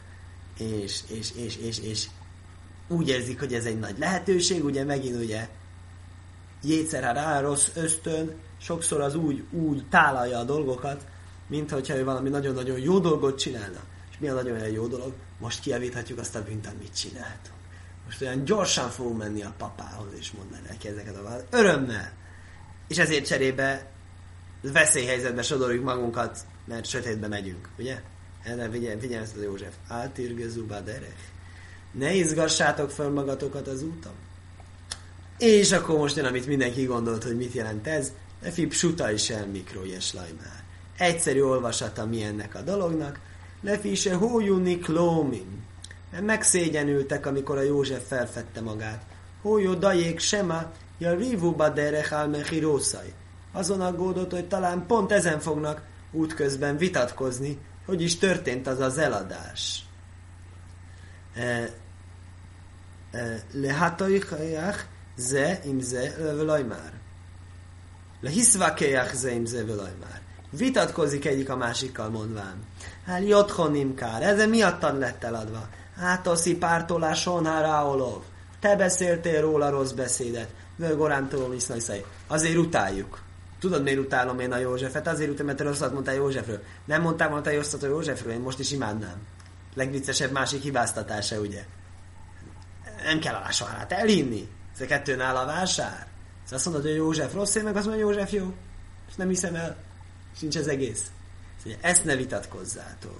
és úgy érzik, hogy ez egy nagy lehetőség, ugye megint ugye jétszer rá rossz ösztön, sokszor az úgy tálalja a dolgokat, mint hogyha ő valami nagyon-nagyon jó dolgot csinálna. És mi a nagyon jó dolog? Most kijavíthatjuk azt a bűnt, amit csináltunk. Most olyan gyorsan fogunk menni a papához, és mondani neki ezeket a válaszokat. Örömmel! És ezért cserébe veszélyhelyzetbe sodorjuk magunkat, mert sötétbe megyünk, ugye? Erre figyelj ezt az József. Áltirgezuba derech. Ne izgassátok fel magatokat az úton. És akkor most jön, amit mindenki gondolt, hogy mit jelent ez. Lefi psuta is el mikrojes lajmár. Egyszerű olvasata mi ennek a dolognak. Lefi se hójunni klómin. Megszégyenültek, amikor a József felfedte magát. Hójó dajék sema, ja rivuba derech álmechi rószaj. Azon aggódott, hogy talán pont ezen fognak útközben vitatkozni, hogy is történt az az eladás. Lehatajkajach ze imze völajmár. Lehiszvakejach ze imze völajmár. Vitatkozik egyik a másikkal mondván. Hát jotthonimkár, ez miattad lett eladva. Átoszi pártoláson ráolov. Te beszéltél róla rossz beszédet. Völgorámtól isznajszai. Azért utáljuk. Tudod, miért utálom én a Józsefet? Azért utálom, mert te rosszat mondtál Józsefről. Nem mondtál volna te rosszat a Józsefről, én most is imádnám. Legviccesebb másik hibáztatása, ugye? Nem kell a vásárát elhinni. Ez a kettőn a vásár. Szóval azt mondod, hogy József rossz, én meg azt mondom, hogy József jó. És nem hiszem el. És nincs ez egész. Szóval ezt ne vitatkozzátok.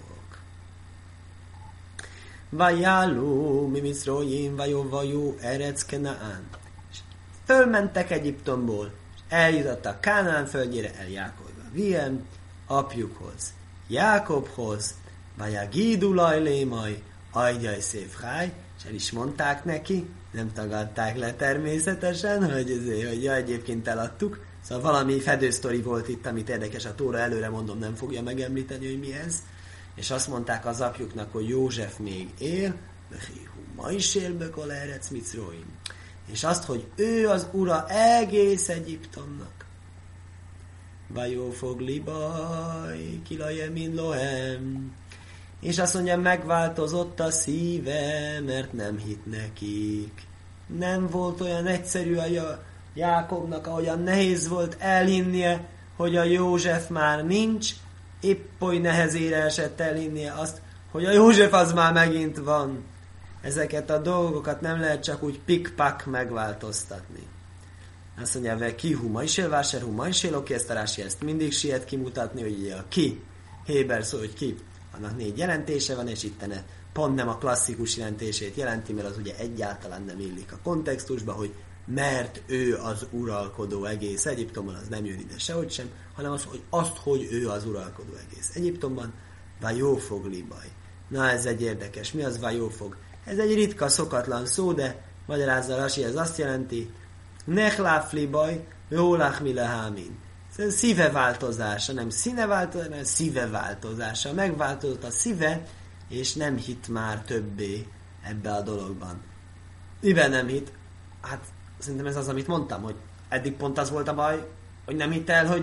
Vajálú, mi miszrójim, vajó, erec Kenaán. Fölmentek Egyiptomból, és eljutottak Kánaán földjére, el Jákobba. Vien apjukhoz, Jákobhoz, vajagídu lajlémaj, ajdjaj szép háj, és el is mondták neki, nem tagadták le természetesen, hogy ja, egyébként eladtuk. Szóval valami fedősztori volt itt, amit érdekes, a Tóra előre mondom, nem fogja megemlíteni, hogy mi ez. És azt mondták az apjuknak, hogy József még él, ma is él bökol erec micróim. És azt, hogy ő az ura egész Egyiptomnak. Vajó fog libaj, kilajemin lohem. És azt mondja, megváltozott a szíve, mert nem hitt nekik. Nem volt olyan egyszerű a Jákobnak, ahogyan nehéz volt elhinnie, hogy a József már nincs, épp oly nehezére esett elhinnie azt, hogy a József az már megint van. Ezeket a dolgokat nem lehet csak úgy pik-pak megváltoztatni. Azt mondja, hogy ki huma is él, vásár huma is él, oké, ezt a Rási ezt mindig siet kimutatni, hogy ugye a ki, Héber szó, hogy ki, annak 4 jelentése van, és itt pont nem a klasszikus jelentését jelenti, mert az ugye egyáltalán nem illik a kontextusba, hogy mert ő az uralkodó egész Egyiptomban, az nem jön ide sehogy sem, hanem hogy ő az uralkodó egész Egyiptomban, vajófog libaj. Na, ez egy érdekes. Mi az vajófog? Ez egy ritka, szokatlan szó, de magyarázza Rasi, ez azt jelenti, nechláp libaj, jólach mi lehámin. Ez szíve változása, nem színe változása, hanem szíve változása. Megváltozott a szíve, és nem hitt már többé ebbe a dologban. Miben nem hitt? Hát szerintem ez az, amit mondtam, hogy eddig pont az volt a baj, hogy nem hitt el,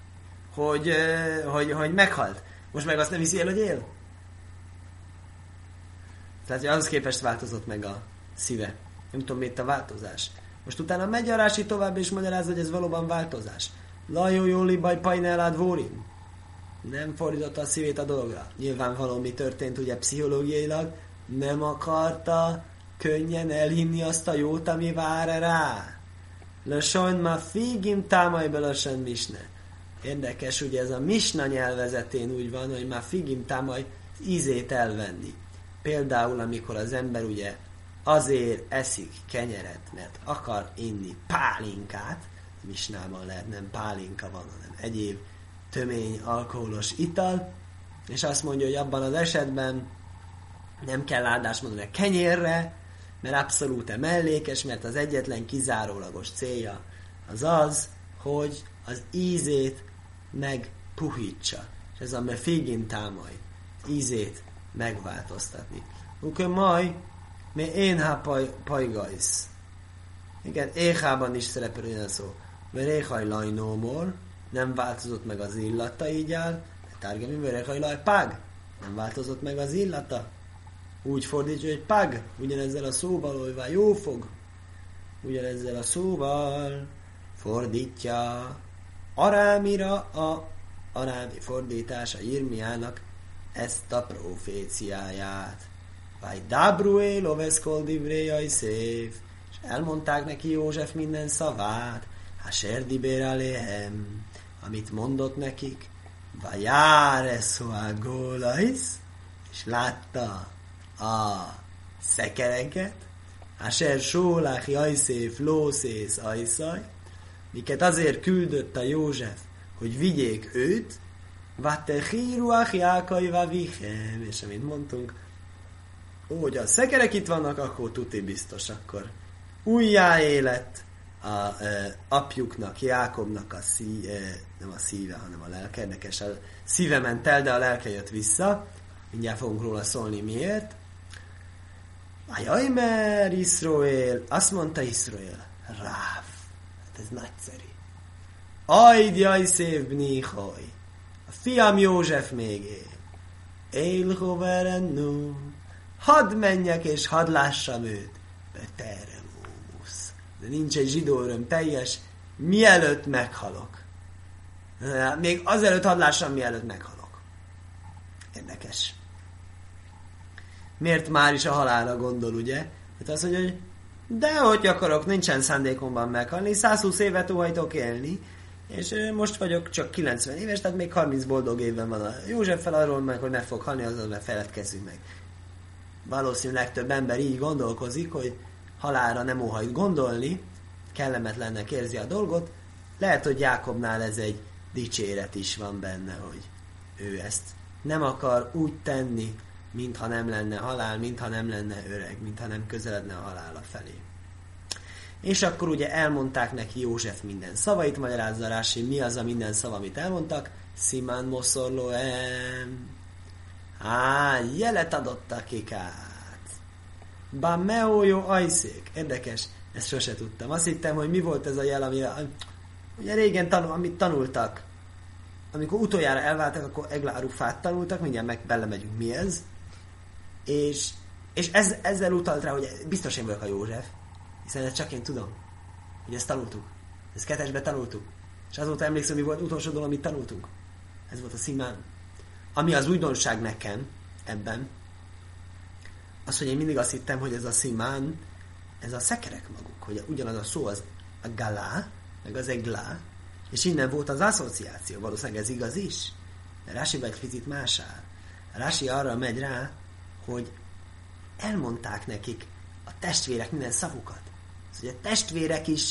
hogy meghalt. Most meg azt nem hiszi el, hogy él. Tehát, hogy ahhoz képest változott meg a szíve. Nem tudom, miért a változás. Most utána megy a Rási tovább, és magyarázza, hogy ez valóban változás. Lajó jóli baj pajnelád vórim. Nem fordította a szívét a dologra. Nyilvánvaló, mi történt ugye pszichológiailag. Nem akarta könnyen elhinni azt a jót, ami vár rá. Lösön ma figim támajba lösön misne. Érdekes, ugye ez a misna nyelvezetén úgy van, hogy ma figim támaj ízét elvenni. például amikor az ember ugye azért eszik kenyeret, mert akar inni pálinkát, misnában lehet nem pálinka van, hanem egyéb tömény, alkoholos ital, és azt mondja, hogy abban az esetben nem kell áldást mondani a kenyérre, mert abszolút mellékes, mert az egyetlen kizárólagos célja az az, hogy az ízét megpuhítsa. És ez a mefigin támaj, ízét megváltoztatni. Ukön maj, mi én pajgajsz. Igen, éhában is szerepel olyan szó. Mert éhaj lajnómor, nem változott meg az illata, így áll. Tárgemi, mert éhaj laj pag, nem változott meg az illata. Úgy fordítja, hogy pag, ugyanezzel a szóval, hogy jó fog. Ugyanezzel a szóval fordítja arámira a arámi fordítása Irmiának ezt a proféciáját. Vagy Dabrué loveszkol divréjai szév, és elmondták neki József minden szavát, Hasher dibér aléhem, amit mondott nekik, vagy járeszóá gólaisz, és látta a szekereket, Hasher sólák jajszéf lószész ajszaj, miket azért küldött a József, hogy vigyék őt, Vatechíruach jákai vavichem, és amit mondtunk, hogy a szekerek itt vannak, akkor tuti biztos, akkor újjáélet a apjuknak, Jákobnak nem a szíve, hanem a lelke, érdekes, a szíve ment el, de a lelke jött vissza, mindjárt fogunk róla szólni miért. Ajajmer Iszroél, azt mondta Iszroél, Ráv, hát ez nagyszerű. Ajd jajszév bnichoj, a fiam József még él. Élhoverennu, hadd menjek és hadd lássam őt. Beteremusz. De nincs egy zsidó öröm teljes, mielőtt meghalok. Még azelőtt hadd lássam, mielőtt meghalok. Érdekes. Miért már is a halálra gondol, ugye? Hát azt mondja, hogy dehogy akarok, nincsen szándékomban meghalni, 120 évet óhajtok élni, és most vagyok csak 90 éves, tehát még 30 boldog évben van a Józseffel, arról meg, hogy meg fog halni, azon feledkezzünk meg. Valószínűleg legtöbb ember így gondolkozik, hogy halálra nem óhajt gondolni, kellemetlennek érzi a dolgot, lehet, hogy Jákobnál ez egy dicséret is van benne, hogy ő ezt nem akar úgy tenni, mintha nem lenne halál, mintha nem lenne öreg, mintha nem közeledne a halála felé. És akkor ugye elmondták neki József minden szavait, magyarázza Rási, mi az a minden szava, amit elmondtak? Szimán moszorlóem. Jelet adottak át. Bameo jó ajszék. Érdekes, ezt sose tudtam. Azt hittem, hogy mi volt ez a jel, ami ugye régen amit tanultak. Amikor utoljára elváltak, akkor Eglárufát tanultak, mindjárt belemegyünk mi ez. És ezzel utalt rá, hogy biztos én vagyok a József. Hiszen ezt csak én tudom, hogy ezt tanultuk. Ezt kettesbe tanultuk. És azóta emlékszem, mi volt utolsó dolog, amit tanultunk. Ez volt a szimán. Ami az újdonság nekem ebben, az, hogy én mindig azt hittem, hogy ez a szimán, ez a szekerek maguk, hogy ugyanaz a szó az a galá, meg az eglá, és innen volt az asszociáció. Valószínűleg ez igaz is. De Rási egy picit más áll. Rási arra megy rá, hogy elmondták nekik a testvérek minden szavukat. Szóval a testvérek is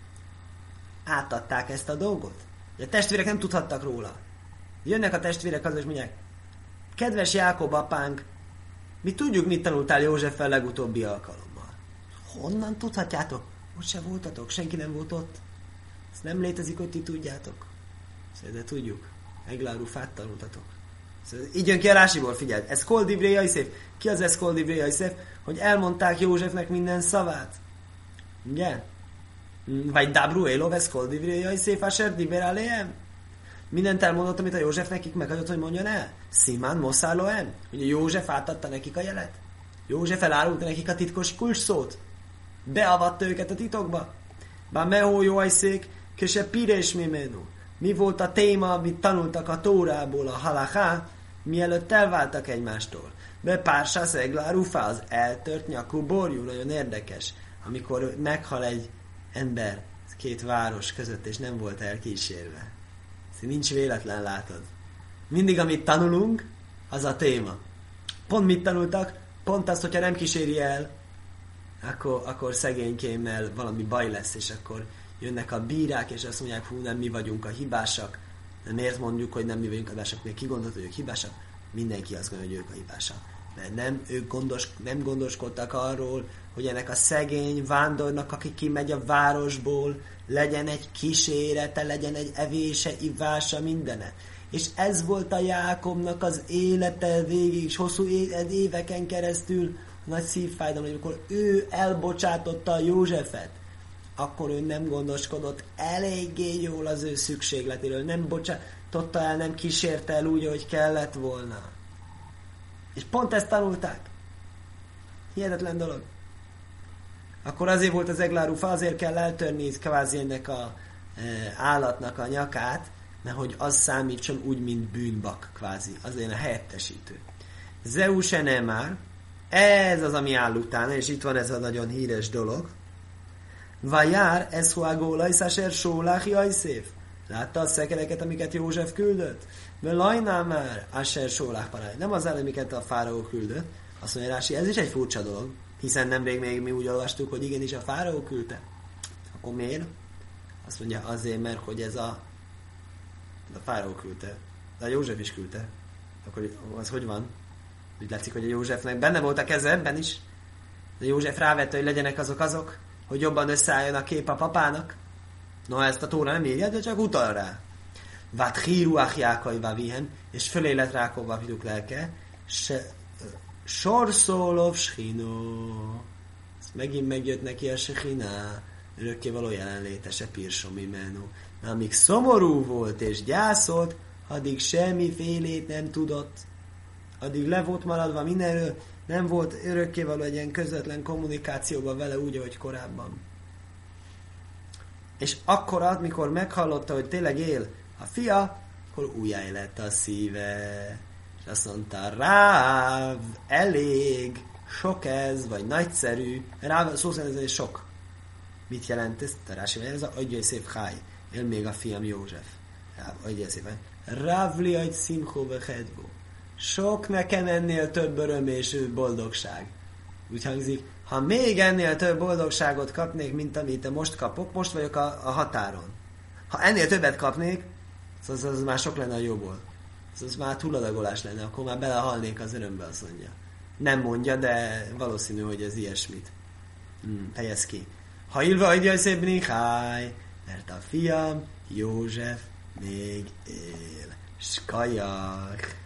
átadták ezt a dolgot. A testvérek nem tudhattak róla. Jönnek a testvérek haza, és mondják, kedves Jákob apánk, mi tudjuk, mit tanultál Józseffel legutóbbi alkalommal. Honnan tudhatjátok? Ott se voltatok, senki nem volt ott. Ez nem létezik, hogy ti tudjátok. Szóval, de tudjuk. Eglárufát tanultatok. Szóval, így jön ki a Rásiból, figyeld. Ez Kol Divré Jajszéf. Ki az ez Kol Divré Jajszéf? Hogy elmondták Józsefnek minden szavát. Ugye? Vagy Dabru Élov, ez Kol Divré Jajszéf, Hasher Diber Aléhem. Mindent elmondott, amit a József nekik meghagyott, hogy mondjon el. Szimán Moszálóen. Ugye József átadta nekik a jelet. József elárulta nekik a titkos kulcsszót. Beavatta őket a titokba. Bár mehó jó ajszék, köse pírés mimenu. Mi volt a téma, amit tanultak a Tórából, a halachá, mielőtt elváltak egymástól. Be pársász eglárufá, az eltört nyakú borjú, nagyon érdekes. Amikor meghal egy ember két város között, és nem volt elkísérve. Nincs véletlen, látod. Mindig, amit tanulunk, az a téma. Pont mit tanultak? pont azt, hogyha nem kíséri el, akkor szegénykémmel valami baj lesz, és akkor jönnek a bírák, és azt mondják, hú, nem mi vagyunk a hibásak, de miért mondjuk, hogy nem mi vagyunk a hibásak, még ki gondolt, hogy ők hibásak? Mindenki azt gondolja, hogy ők a hibásak. Mert ők nem gondoskodtak arról, hogy ennek a szegény vándornak, aki kimegy a városból, legyen egy kísérete, legyen egy evése, ivása, mindene. És ez volt a Jákobnak az élete végig, és hosszú éveken keresztül nagy szívfájdalom, amikor ő elbocsátotta a Józsefet, akkor ő nem gondoskodott eléggé jól az ő szükségletéről, nem bocsátotta el, nem kísérte el úgy, ahogy kellett volna. És pont ezt tanulták. Hihetetlen dolog. Akkor azért volt az eglárufa, azért kell eltörni kvázi ennek a állatnak a nyakát, mert hogy az számítson úgy, mint bűnbak, kvázi. Azért a helyettesítő. Zeus nem már, ez az, ami áll utána, és itt van ez a nagyon híres dolog. Vajár, ez huagóla, iszáser sólách jajszév. Látta a szekereket, amiket József küldött? Mert lajnál már, Asher sólách parály. Nem az amiket a fáraó küldött. Azt mondja Rási, ez is egy furcsa dolog, hiszen nemrég még mi úgy olvastuk, hogy igenis a fáraó küldte. Akkor miért? Azt mondja, azért, mert hogy ez a fáraó küldte. De a József is küldte. Akkor az hogy van? Úgy látszik, hogy a Józsefnek benne volt a keze ebben is. De József rávette, hogy legyenek azok, hogy jobban összeálljon a kép a papának. No, ezt a Tóra nem írja, de csak utal rá. Vát híruach Jákai vavihem, és fölé lett Rákov a fiúk lelke, sorszólov schino. Ezt megint megjött neki a sechiná, örökkévaló jelenléte, se pirsomi menú. Amíg szomorú volt és gyászolt, addig semmifélét nem tudott. Addig le volt maradva mindenről, nem volt örökkévaló egy ilyen közvetlen kommunikációban vele úgy, ahogy korábban. És akkor, amikor meghallotta, hogy tényleg él a fia, akkor újjá lett a szíve. És azt mondta, Ráv, elég, sok ez, vagy nagyszerű. Ráv, szó szerint ez sok. Mit jelent ez? Tarási, vagy ez a adjai szép háj. Él még a fiam József. Ráv, adjai szép háj. Rávli egy szimchó vechedvó. Sok nekem ennél több öröm és boldogság. Úgy hangzik, ha még ennél több boldogságot kapnék, mint amit te most kapok, most vagyok a határon. Ha ennél többet kapnék, az már sok lenne a jóból. Az már túladagolás lenne, akkor már belehalnék az örömbe, azt mondja. Nem mondja, de valószínű, hogy ez ilyesmit. Fejez ki. Ha ilva adjaj szép Niháj, mert a fiam József még él. Skajak.